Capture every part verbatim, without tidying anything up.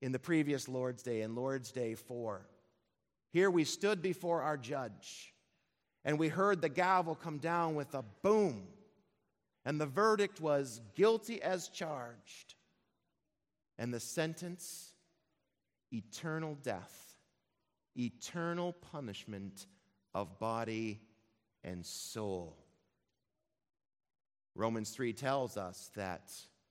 in the previous Lord's Day, in Lord's Day four. Here we stood before our judge, and we heard the gavel come down with a boom, and the verdict was guilty as charged, and the sentence, eternal death, eternal punishment of body and soul. Romans three tells us that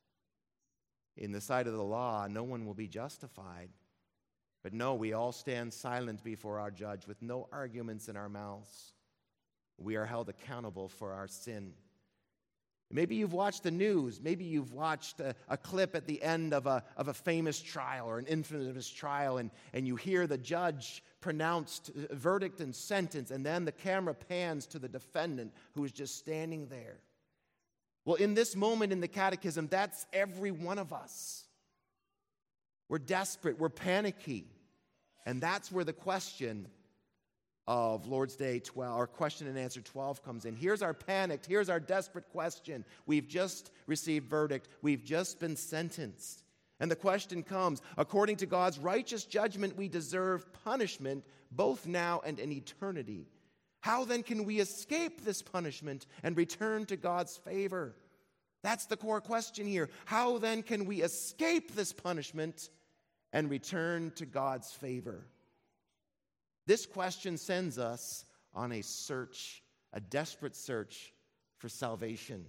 in the sight of the law, no one will be justified. But no, we all stand silent before our judge with no arguments in our mouths. We are held accountable for our sin. Maybe you've watched the news. Maybe you've watched a, a clip at the end of a, of a famous trial or an infamous trial, and, and you hear the judge pronounced verdict and sentence, and then the camera pans to the defendant who is just standing there. Well, in this moment in the catechism, that's every one of us. We're desperate, we're panicky. And that's where the question of Lord's Day twelve, or question and answer twelve comes in. Here's our panicked, here's our desperate question. We've just received verdict, we've just been sentenced. And the question comes, according to God's righteous judgment, we deserve punishment both now and in eternity. How then can we escape this punishment and return to God's favor? That's the core question here. How then can we escape this punishment and return to God's favor? This question sends us on a search, a desperate search for salvation.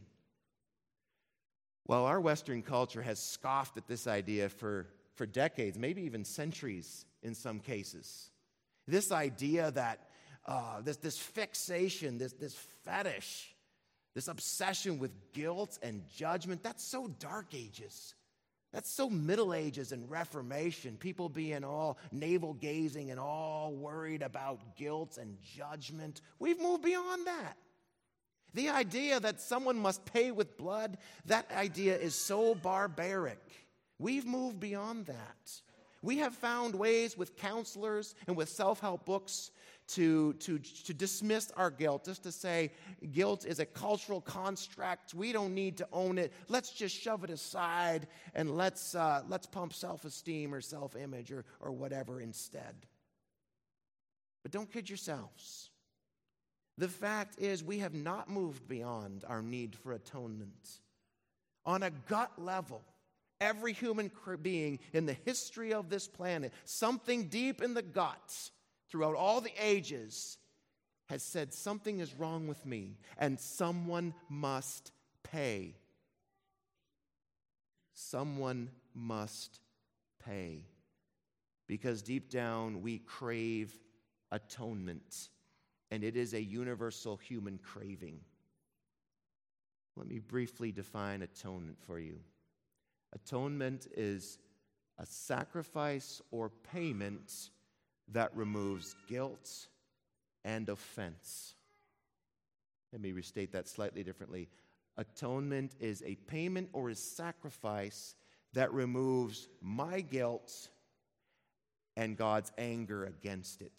Well, our Western culture has scoffed at this idea for, for decades, maybe even centuries in some cases. This idea that uh, this, this fixation, this, this fetish, this obsession with guilt and judgment, that's so Dark Ages. That's so Middle Ages and Reformation, people being all navel-gazing and all worried about guilt and judgment. We've moved beyond that. The idea that someone must pay with blood, that idea is so barbaric. We've moved beyond that. We have found ways with counselors and with self-help books to, to, to dismiss our guilt, just to say guilt is a cultural construct. We don't need to own it. Let's just shove it aside and let's, uh, let's pump self-esteem or self-image or, or whatever instead. But don't kid yourselves. The fact is we have not moved beyond our need for atonement. On a gut level, every human being in the history of this planet, something deep in the gut, throughout all the ages, has said something is wrong with me and someone must pay. Someone must pay. Because deep down we crave atonement, and it is a universal human craving. Let me briefly define atonement for you. Atonement is a sacrifice or payment that removes guilt and offense. Let me restate that slightly differently. Atonement is a payment or a sacrifice that removes my guilt and God's anger against it.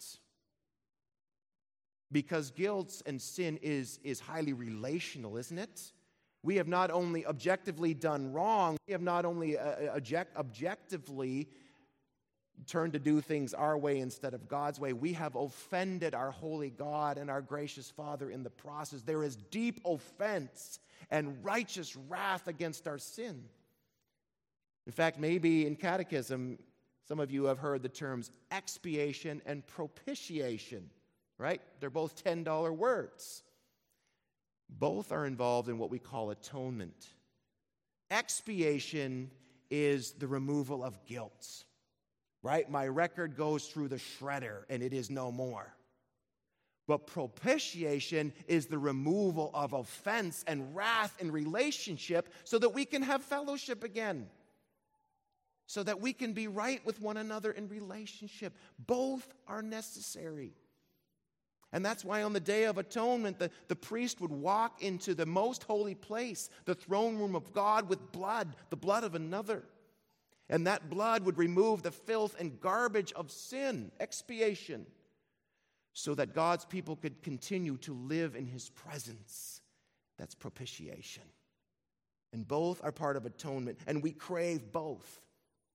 Because guilt and sin is, is highly relational, isn't it? We have not only objectively done wrong, we have not only uh, object, objectively turned to do things our way instead of God's way. We have offended our holy God and our gracious Father in the process. There is deep offense and righteous wrath against our sin. In fact, maybe in catechism, some of you have heard the terms expiation and propitiation, right? They're both ten dollar words. Both are involved in what we call atonement. Expiation is the removal of guilt. Right? My record goes through the shredder and it is no more. But propitiation is the removal of offense and wrath in relationship so that we can have fellowship again. So that we can be right with one another in relationship. Both are necessary. And that's why on the Day of Atonement, the, the priest would walk into the most holy place, the throne room of God, with blood, the blood of another. And that blood would remove the filth and garbage of sin, expiation, so that God's people could continue to live in his presence. That's propitiation. And both are part of atonement, and we crave both.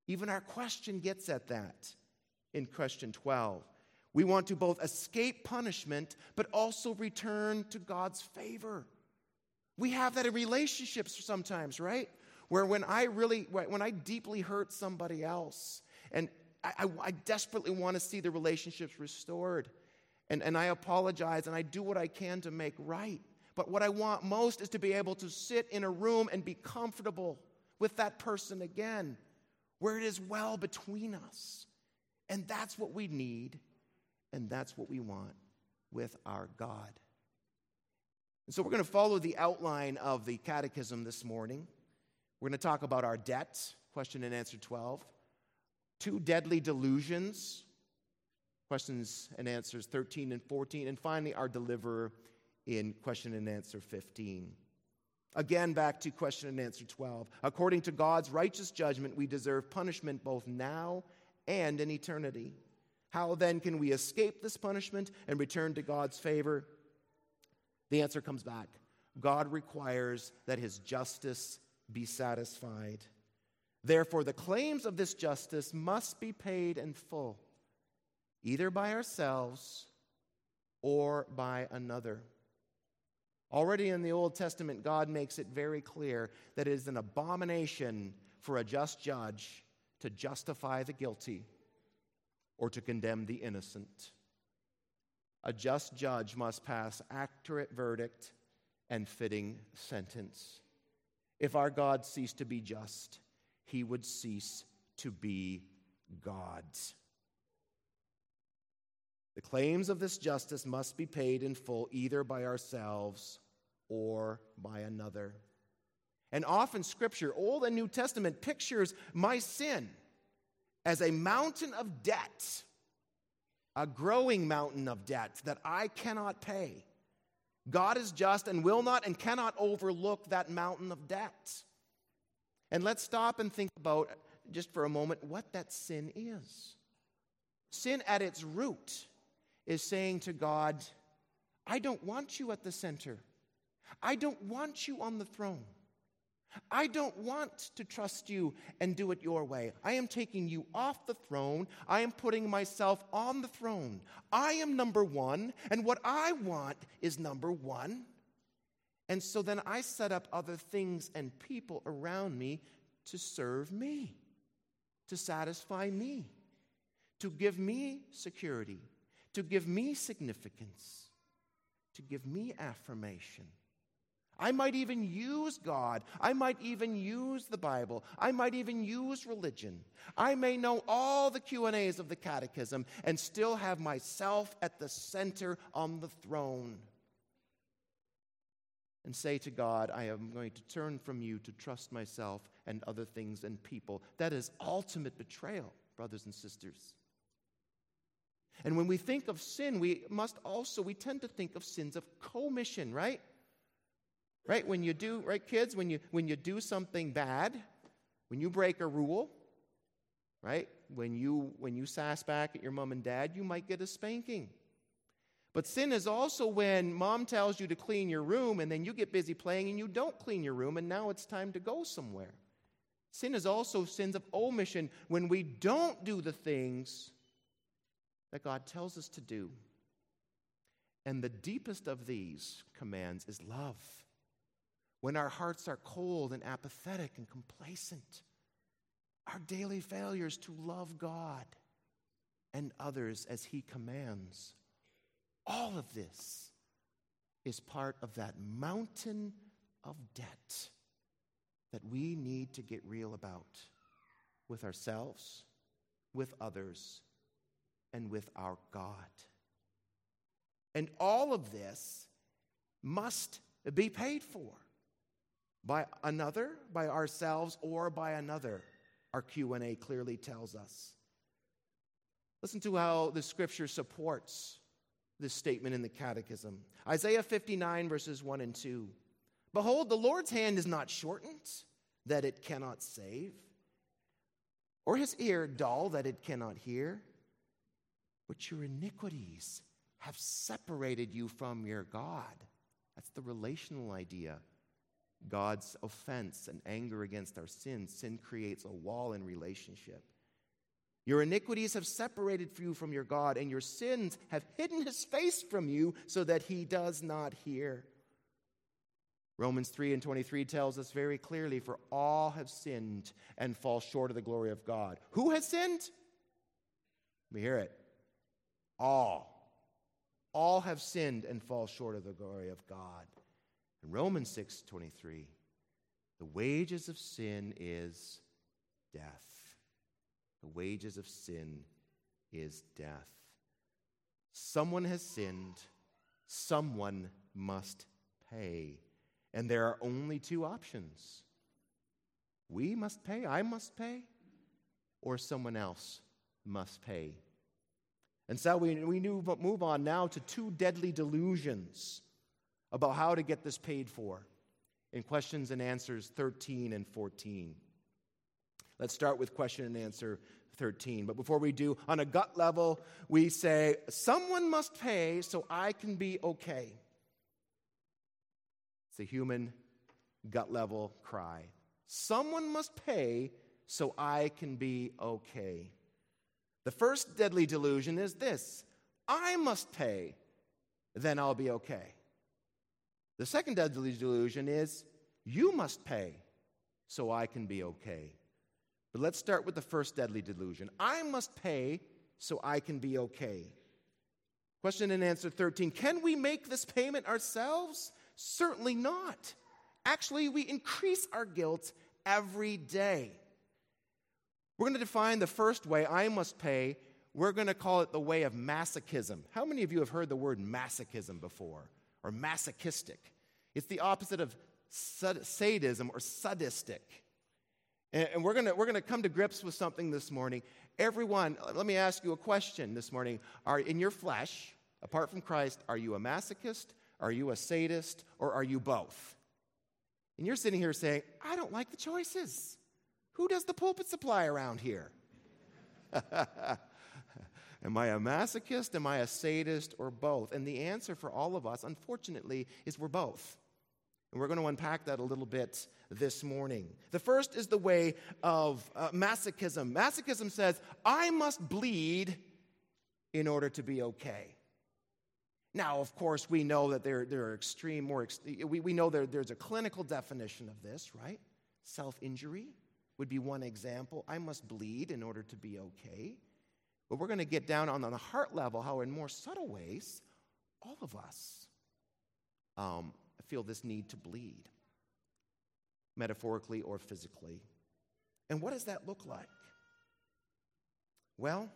Even our question gets at that in question twelve. We want to both escape punishment, but also return to God's favor. We have that in relationships sometimes, right? Where when I really, when I deeply hurt somebody else, and I, I, I desperately want to see the relationships restored, and, and I apologize, and I do what I can to make right. But what I want most is to be able to sit in a room and be comfortable with that person again, where it is well between us. And that's what we need, and that's what we want with our God. And so we're going to follow the outline of the catechism this morning. We're going to talk about our debt, question and answer twelve. Two deadly delusions, questions and answers thirteen and fourteen. And finally, our deliverer in question and answer fifteen. Again, back to question and answer twelve. According to God's righteous judgment, we deserve punishment both now and in eternity. How then can we escape this punishment and return to God's favor? The answer comes back. God requires that his justice be satisfied. Therefore, the claims of this justice must be paid in full, either by ourselves or by another. Already in the Old Testament, God makes it very clear that it is an abomination for a just judge to justify the guilty or to condemn the innocent. A just judge must pass accurate verdict and fitting sentence. If our God ceased to be just, he would cease to be God. The claims of this justice must be paid in full, either by ourselves or by another. And often Scripture, Old and New Testament, pictures my sin as a mountain of debt, a growing mountain of debt that I cannot pay. God is just and will not and cannot overlook that mountain of debt. And let's stop and think about, just for a moment, what that sin is. Sin at its root is saying to God, I don't want you at the center. I don't want you on the throne. I don't want to trust you and do it your way. I am taking you off the throne. I am putting myself on the throne. I am number one, and what I want is number one. And so then I set up other things and people around me to serve me, to satisfy me, to give me security, to give me significance, to give me affirmation. I might even use God. I might even use the Bible. I might even use religion. I may know all the Q and A's of the catechism and still have myself at the center on the throne and say to God, I am going to turn from you to trust myself and other things and people. That is ultimate betrayal, brothers and sisters. And when we think of sin, we must also, we tend to think of sins of commission, right? Right, when you do, right, kids, when you when you do something bad, when you break a rule, right, when you when you sass back at your mom and dad, you might get a spanking. But sin is also when mom tells you to clean your room and then you get busy playing and you don't clean your room and now it's time to go somewhere. Sin is also sins of omission when we don't do the things that God tells us to do. And the deepest of these commands is love. When our hearts are cold and apathetic and complacent, our daily failures to love God and others as he commands, all of this is part of that mountain of debt that we need to get real about with ourselves, with others, and with our God. And all of this must be paid for. By another, by ourselves, or by another, our Q and A clearly tells us. Listen to how the Scripture supports this statement in the Catechism. Isaiah fifty-nine, verses one and two. Behold, the Lord's hand is not shortened, that it cannot save, or his ear dull, that it cannot hear. But your iniquities have separated you from your God. That's the relational idea. God's offense and anger against our sins. Sin creates a wall in relationship. Your iniquities have separated you from your God, and your sins have hidden his face from you so that he does not hear. Romans three and twenty-three tells us very clearly, for all have sinned and fall short of the glory of God. Who has sinned? Let me hear it. All. All have sinned and fall short of the glory of God. In Romans six twenty-three, the wages of sin is death. The wages of sin is death. Someone has sinned. Someone must pay. And there are only two options. We must pay, I must pay, or someone else must pay. And so we, we move on now to two deadly delusions about how to get this paid for in questions and answers thirteen and fourteen. Let's start with question and answer thirteen. But before we do, on a gut level, we say, someone must pay so I can be okay. It's a human gut level cry. Someone must pay so I can be okay. The first deadly delusion is this: I must pay, then I'll be okay. The second deadly delusion is you must pay so I can be okay. But let's start with the first deadly delusion. I must pay so I can be okay. Question and answer thirteen. Can we make this payment ourselves? Certainly not. Actually, we increase our guilt every day. We're going to define the first way, I must pay. We're going to call it the way of masochism. How many of you have heard the word masochism before? Or masochistic? It's the opposite of sadism or sadistic. And we're going to, we're going to come to grips with something this morning. Everyone, let me ask you a question this morning. Are in your flesh, apart from Christ, are you a masochist, are you a sadist, or are you both? And you're sitting here saying, I don't like the choices. Who does the pulpit supply around here? Am I a masochist? Am I a sadist? Or both? And the answer for all of us, unfortunately, is we're both. And we're going to unpack that a little bit this morning. The first is the way of uh, masochism. Masochism says, I must bleed in order to be okay. Now, of course, we know that there, there are extreme, more, ex- we, we know there, there's a clinical definition of this, right? Self-injury would be one example. I must bleed in order to be okay. But we're going to get down on, on the heart level how in more subtle ways, all of us um, feel this need to bleed, metaphorically or physically. And what does that look like? Well,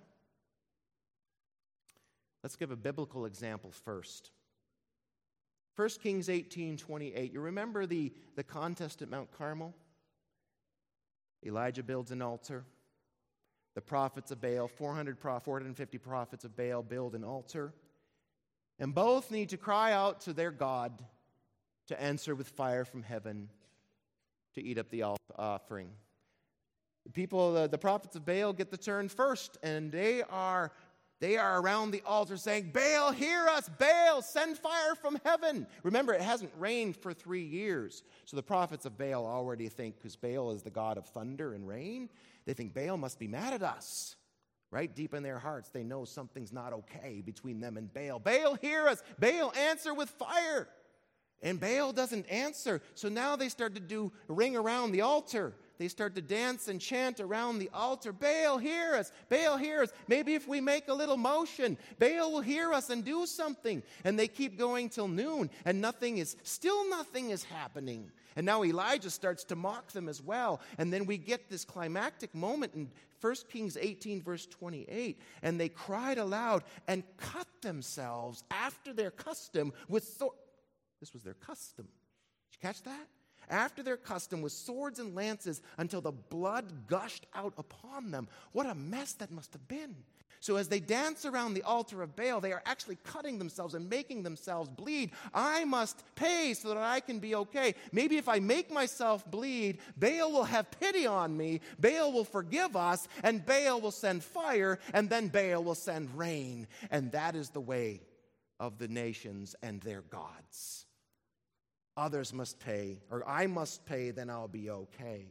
let's give a biblical example first. First Kings eighteen twenty-eight. You remember the, the contest at Mount Carmel? Elijah builds an altar. The prophets of Baal, four hundred, four hundred fifty prophets of Baal build an altar. And both need to cry out to their God to answer with fire from heaven to eat up the offering. The people, the, the prophets of Baal get the turn first, and they are They are around the altar saying, Baal, hear us. Baal, send fire from heaven. Remember, it hasn't rained for three years. So the prophets of Baal already think, because Baal is the god of thunder and rain, they think Baal must be mad at us. Right deep in their hearts, they know something's not okay between them and Baal. Baal, hear us. Baal, answer with fire. And Baal doesn't answer. So now they start to do ring around the altar. They start to dance and chant around the altar. Baal, hear us. Baal, hear us. Maybe if we make a little motion, Baal will hear us and do something. And they keep going till noon, and nothing is, still nothing is happening. And now Elijah starts to mock them as well. And then we get this climactic moment in First Kings eighteen, verse twenty-eight. And they cried aloud and cut themselves after their custom with swords. This was their custom. Did you catch that? After their custom with swords and lances until the blood gushed out upon them. What a mess that must have been. So as they dance around the altar of Baal, they are actually cutting themselves and making themselves bleed. I must pay so that I can be okay. Maybe if I make myself bleed, Baal will have pity on me, Baal will forgive us, and Baal will send fire, and then Baal will send rain. And that is the way of the nations and their gods. Others must pay, or I must pay, then I'll be okay.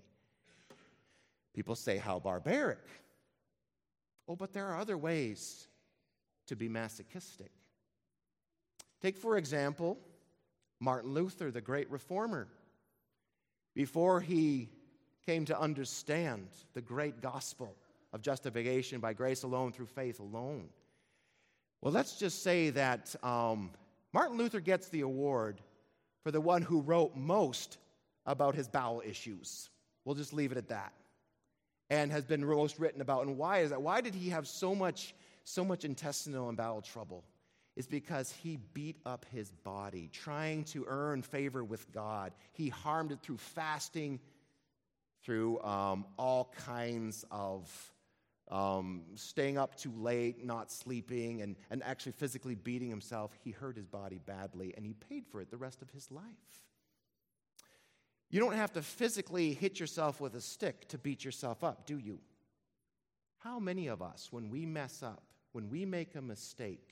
People say, how barbaric. Oh, but there are other ways to be masochistic. Take, for example, Martin Luther, the great reformer. Before he came to understand the great gospel of justification by grace alone, through faith alone. Well, let's just say that um, Martin Luther gets the award for the one who wrote most about his bowel issues. We'll just leave it at that. And has been most written about. And why is that? Why did he have so much, so much intestinal and bowel trouble? It's because he beat up his body, trying to earn favor with God. He harmed it through fasting, through um, all kinds of um, staying up too late, not sleeping, and, and actually physically beating himself. He hurt his body badly, and he paid for it the rest of his life. You don't have to physically hit yourself with a stick to beat yourself up, do you? How many of us, when we mess up, when we make a mistake,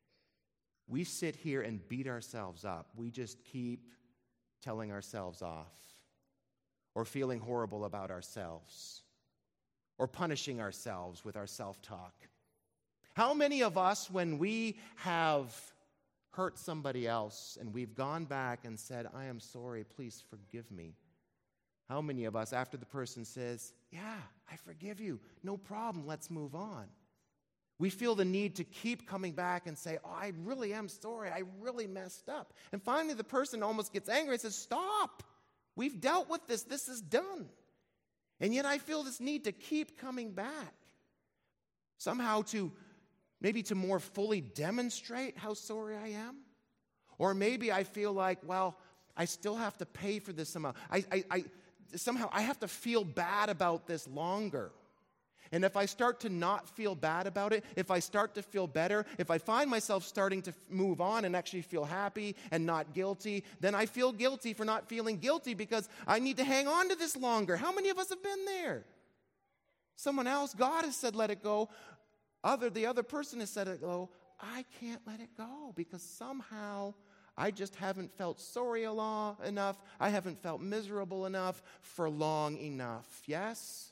we sit here and beat ourselves up? We just keep telling ourselves off, or feeling horrible about ourselves, or punishing ourselves with our self-talk. How many of us, when we have hurt somebody else and we've gone back and said, I am sorry, please forgive me? How many of us, after the person says, yeah, I forgive you, no problem, let's move on, we feel the need to keep coming back and say, oh, I really am sorry, I really messed up. And finally the person almost gets angry and says, stop, we've dealt with this, this is done. And yet I feel this need to keep coming back, somehow to, maybe to more fully demonstrate how sorry I am. Or maybe I feel like, well, I still have to pay for this somehow. I, I, I somehow I have to feel bad about this longer. And if I start to not feel bad about it, if I start to feel better, if I find myself starting to move on and actually feel happy and not guilty, then I feel guilty for not feeling guilty because I need to hang on to this longer. How many of us have been there? Someone else, God has said, let it go. Other, the other person has said, let it go. I can't let it go because somehow I just haven't felt sorry enough. I haven't felt miserable enough for long enough. Yes?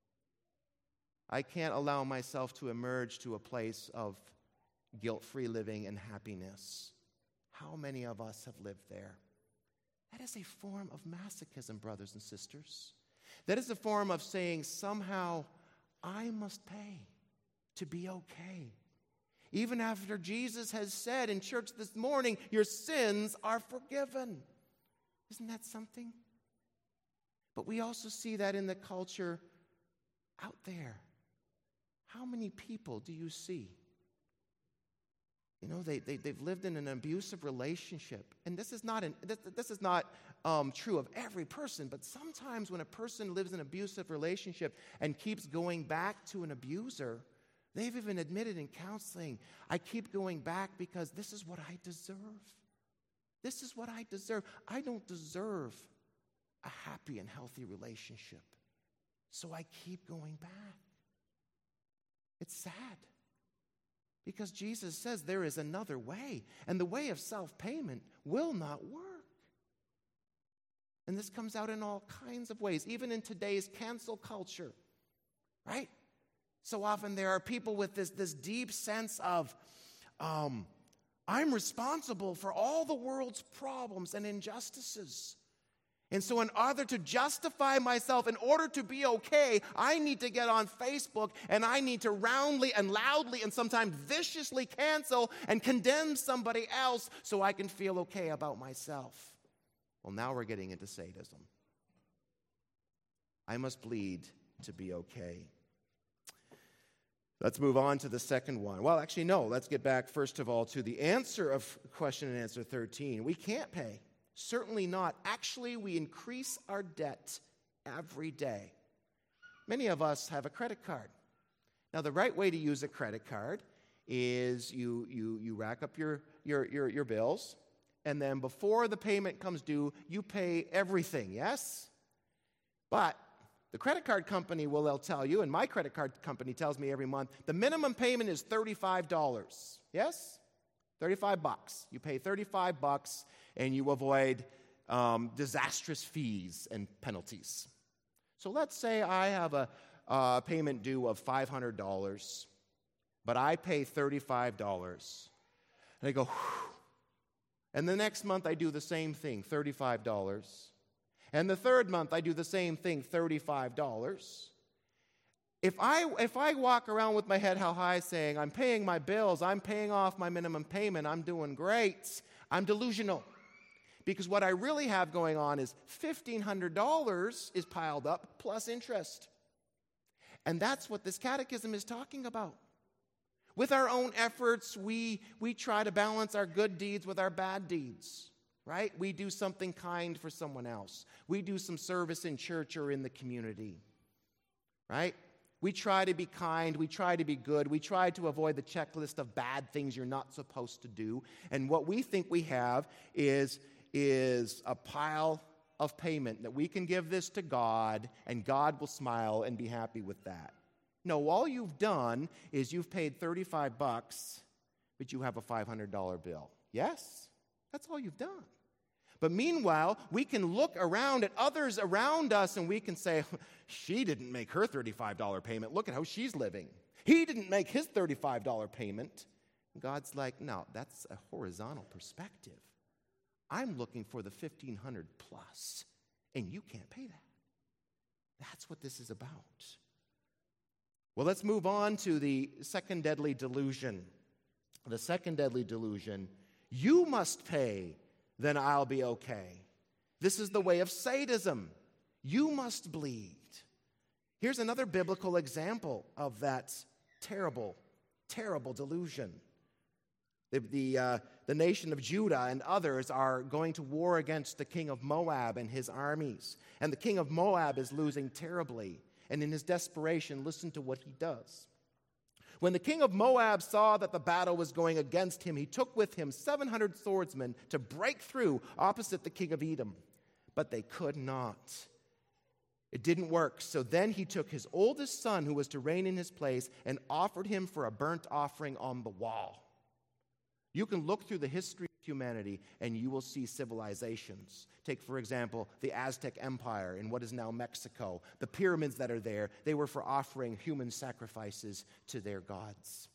I can't allow myself to emerge to a place of guilt-free living and happiness. How many of us have lived there? That is a form of masochism, brothers and sisters. That is a form of saying, somehow, I must pay to be okay. Even after Jesus has said in church this morning, your sins are forgiven. Isn't that something? But we also see that in the culture out there. How many people do you see? You know, they, they, they've lived in an abusive relationship. And this is not, an, this, this is not um, true of every person, but sometimes when a person lives in an abusive relationship and keeps going back to an abuser, they've even admitted in counseling, I keep going back because this is what I deserve. This is what I deserve. I don't deserve a happy and healthy relationship. So I keep going back. It's sad. Because Jesus says there is another way, and the way of self-payment will not work. And this comes out in all kinds of ways, even in today's cancel culture, right? So often there are people with this, this deep sense of, um, I'm responsible for all the world's problems and injustices. And so in order to justify myself, in order to be okay, I need to get on Facebook and I need to roundly and loudly and sometimes viciously cancel and condemn somebody else so I can feel okay about myself. Well, now we're getting into sadism. I must bleed to be okay. Let's move on to the second one. Well, actually, no. Let's get back, first of all, to the answer of question and answer thirteen. We can't pay. Certainly not. Actually, we increase our debt every day. Many of us have a credit card. Now, the right way to use a credit card is you you you rack up your your your, your bills, and then before the payment comes due, you pay everything, yes? But the credit card company will they'll tell you, and my credit card company tells me every month, the minimum payment is thirty-five dollars. Yes? thirty-five bucks. You pay thirty-five bucks and you avoid um, disastrous fees and penalties. So let's say I have a, a payment due of five hundred dollars, but I pay thirty-five dollars. And I go, whew. And the next month I do the same thing, thirty-five dollars. And the third month I do the same thing, thirty-five dollars. If I, if I walk around with my head held high saying, I'm paying my bills, I'm paying off my minimum payment, I'm doing great, I'm delusional. Because what I really have going on is fifteen hundred dollars is piled up plus interest. And that's what this catechism is talking about. With our own efforts, we, we try to balance our good deeds with our bad deeds, right? We do something kind for someone else. We do some service in church or in the community, right? We try to be kind. We try to be good. We try to avoid the checklist of bad things you're not supposed to do. And what we think we have is, is a pile of payment that we can give this to God, and God will smile and be happy with that. No, all you've done is you've paid thirty-five bucks, but you have a five hundred dollars bill. Yes? That's all you've done. But meanwhile, we can look around at others around us and we can say, she didn't make her thirty-five dollars payment. Look at how she's living. He didn't make his thirty-five dollars payment. God's like, no, that's a horizontal perspective. I'm looking for the fifteen hundred plus, and you can't pay that. That's what this is about. Well, let's move on to the second deadly delusion. The second deadly delusion, you must pay, then I'll be okay. This is the way of sadism. You must bleed. Here's another biblical example of that terrible, terrible delusion. The, the, uh, the nation of Judah and others are going to war against the king of Moab and his armies. And the king of Moab is losing terribly. And in his desperation, listen to what he does. When the king of Moab saw that the battle was going against him, he took with him seven hundred swordsmen to break through opposite the king of Edom. But they could not. It didn't work. So then he took his oldest son, who was to reign in his place, and offered him for a burnt offering on the wall. You can look through the history of humanity and you will see civilizations. Take, for example, the Aztec Empire in what is now Mexico. The pyramids that are there, they were for offering human sacrifices to their gods.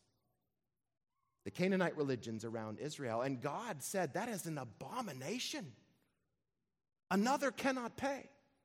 The Canaanite religions around Israel, and God said that is an abomination. Another cannot pay.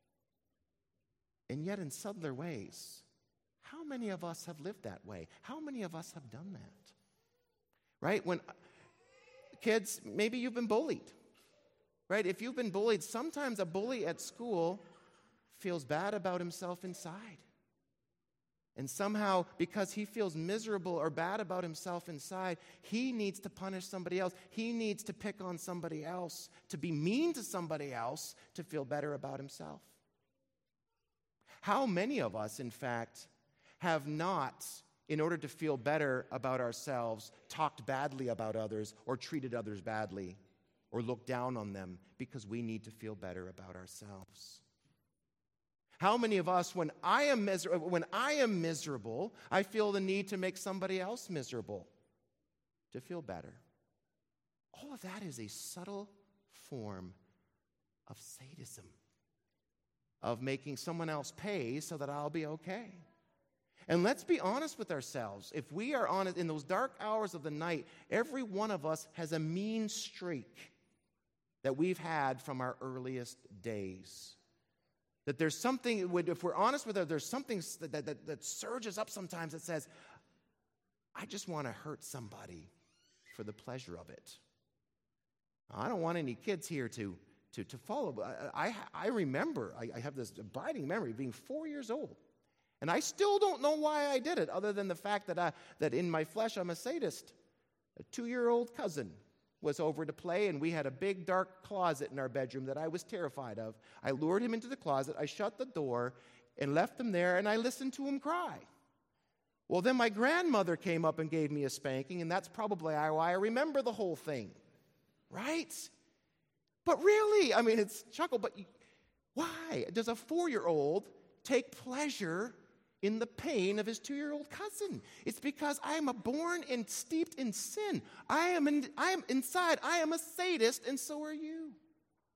And yet in subtler ways, how many of us have lived that way? How many of us have done that? Right? When kids, maybe you've been bullied. Right? If you've been bullied, sometimes a bully at school feels bad about himself inside. And somehow, because he feels miserable or bad about himself inside, he needs to punish somebody else. He needs to pick on somebody else, to be mean to somebody else, to feel better about himself. How many of us, in fact, have not, in order to feel better about ourselves, talked badly about others or treated others badly or looked down on them because we need to feel better about ourselves? How many of us, when I am miserable, when I am miserable, I feel the need to make somebody else miserable to feel better? All of that is a subtle form of sadism, of making someone else pay so that I'll be okay. And let's be honest with ourselves. If we are honest, in those dark hours of the night, every one of us has a mean streak that we've had from our earliest days. That there's something, if we're honest with it, there's something that, that, that surges up sometimes that says, I just want to hurt somebody for the pleasure of it. I don't want any kids here to, to, to follow. I, I, I remember, I, I have this abiding memory of being four years old. And I still don't know why I did it, other than the fact that, I, that in my flesh I'm a sadist. A two-year-old cousin was over to play, and we had a big dark closet in our bedroom that I was terrified of. I lured him into the closet, I shut the door, and left him there, and I listened to him cry. Well, then my grandmother came up and gave me a spanking, and that's probably why I remember the whole thing. Right? But really, I mean, it's chuckle, but why does a four-year-old take pleasure in the pain of his two-year-old cousin? It's because I am a born and steeped in sin. I am, in, I am inside. I am a sadist, and so are you.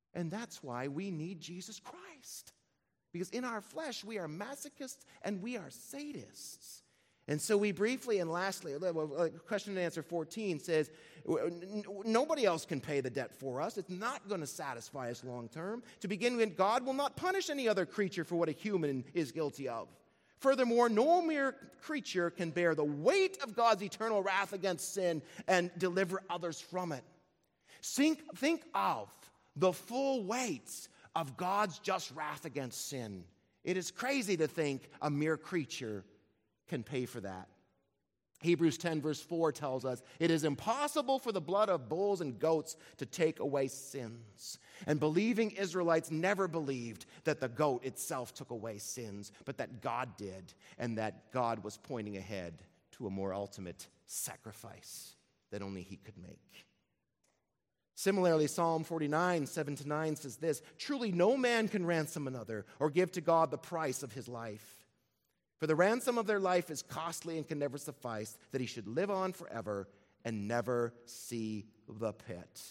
And that's why we need Jesus Christ. Because in our flesh, we are masochists and we are sadists. And so we briefly and lastly, question and answer fourteen says, nobody else can pay the debt for us. It's not going to satisfy us long term. To begin with, God will not punish any other creature for what a human is guilty of. Furthermore, no mere creature can bear the weight of God's eternal wrath against sin and deliver others from it. Think, think of the full weight of God's just wrath against sin. It is crazy to think a mere creature can pay for that. Hebrews ten verse four tells us, it is impossible for the blood of bulls and goats to take away sins. And believing Israelites never believed that the goat itself took away sins, but that God did, and that God was pointing ahead to a more ultimate sacrifice that only he could make. Similarly, Psalm forty-nine, seven to nine says this, truly no man can ransom another or give to God the price of his life. For the ransom of their life is costly and can never suffice, that he should live on forever and never see the pit.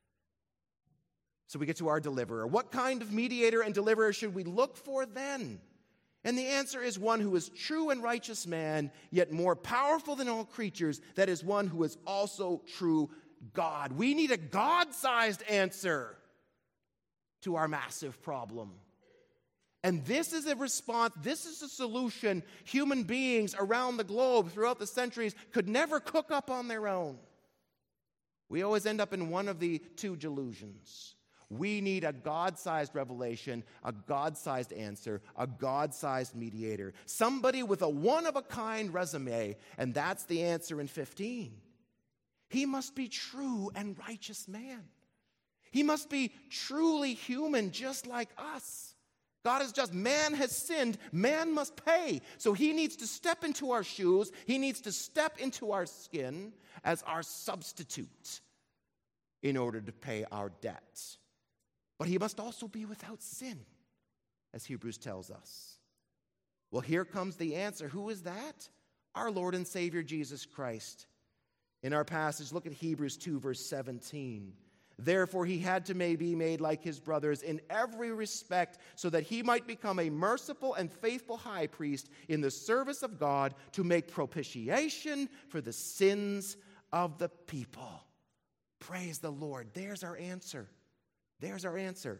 So we get to our deliverer. What kind of mediator and deliverer should we look for then? And the answer is one who is true and righteous man, yet more powerful than all creatures. That is one who is also true God. We need a God-sized answer to our massive problem. And this is a response, this is a solution human beings around the globe throughout the centuries could never cook up on their own. We always end up in one of the two delusions. We need a God-sized revelation, a God-sized answer, a God-sized mediator, somebody with a one-of-a-kind resume, and that's the answer in fifteen. He must be true and righteous man. He must be truly human, just like us. God is just, man has sinned, man must pay. So he needs to step into our shoes, he needs to step into our skin as our substitute in order to pay our debts. But he must also be without sin, as Hebrews tells us. Well, here comes the answer. Who is that? Our Lord and Savior, Jesus Christ. In our passage, look at Hebrews two, verse seventeen. Therefore, he had to be made like his brothers in every respect, so that he might become a merciful and faithful high priest in the service of God to make propitiation for the sins of the people. Praise the Lord. There's our answer. There's our answer.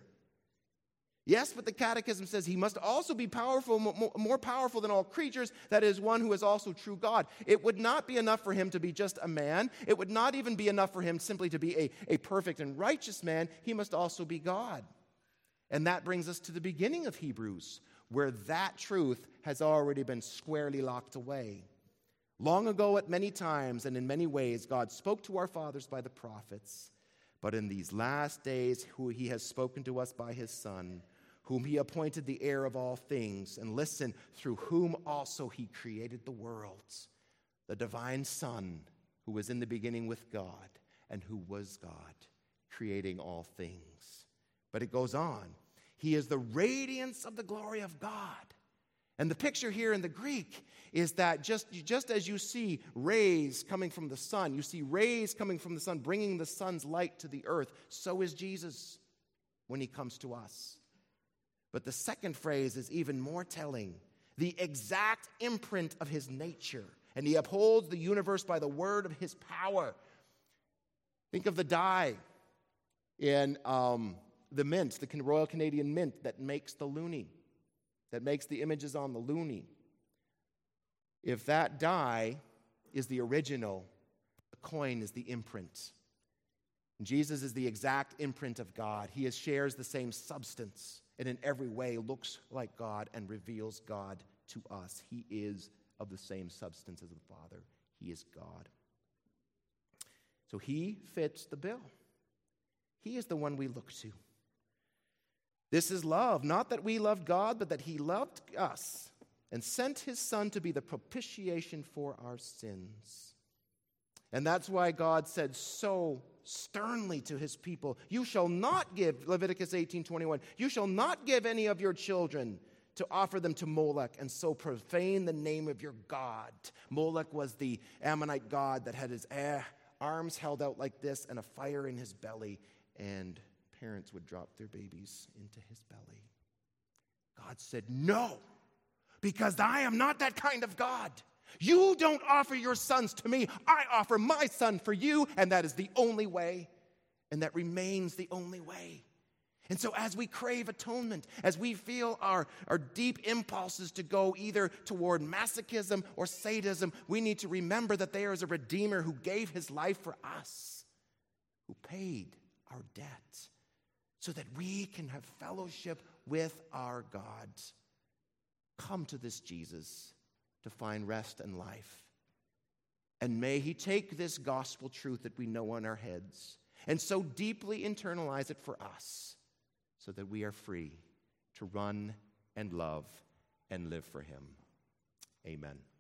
Yes, but the Catechism says he must also be powerful, more powerful than all creatures, that is, one who is also true God. It would not be enough for him to be just a man. It would not even be enough for him simply to be a, a perfect and righteous man. He must also be God. And that brings us to the beginning of Hebrews, where that truth has already been squarely locked away. Long ago, at many times and in many ways, God spoke to our fathers by the prophets. But in these last days, who he has spoken to us by his Son, whom he appointed the heir of all things, and listen, through whom also he created the worlds, the divine Son, who was in the beginning with God, and who was God, creating all things. But it goes on. He is the radiance of the glory of God. And the picture here in the Greek is that just, just as you see rays coming from the sun, you see rays coming from the sun, bringing the sun's light to the earth, so is Jesus when he comes to us. But the second phrase is even more telling. The exact imprint of his nature. And he upholds the universe by the word of his power. Think of the dye in um, the mint, the Royal Canadian Mint that makes the loonie, that makes the images on the loonie. If that dye is the original, the coin is the imprint. And Jesus is the exact imprint of God. He is, shares the same substance. And in every way looks like God and reveals God to us. He is of the same substance as the Father. He is God. So he fits the bill. He is the one we look to. This is love, not that we loved God, but that he loved us and sent his Son to be the propitiation for our sins. And that's why God said so sternly to his people, you shall not give, Leviticus eighteen twenty-one, you shall not give any of your children to offer them to Molech and so profane the name of your God. Molech was the Ammonite god that had his eh, arms held out like this and a fire in his belly, and parents would drop their babies into his belly. God said, no, because I am not that kind of God. You don't offer your sons to me. I offer my son for you, and that is the only way, and that remains the only way. And so as we crave atonement, as we feel our, our deep impulses to go either toward masochism or sadism, we need to remember that there is a Redeemer who gave his life for us, who paid our debt, so that we can have fellowship with our God. Come to this Jesus to find rest and life. And may he take this gospel truth that we know on our heads and so deeply internalize it for us, so that we are free to run and love and live for him. Amen.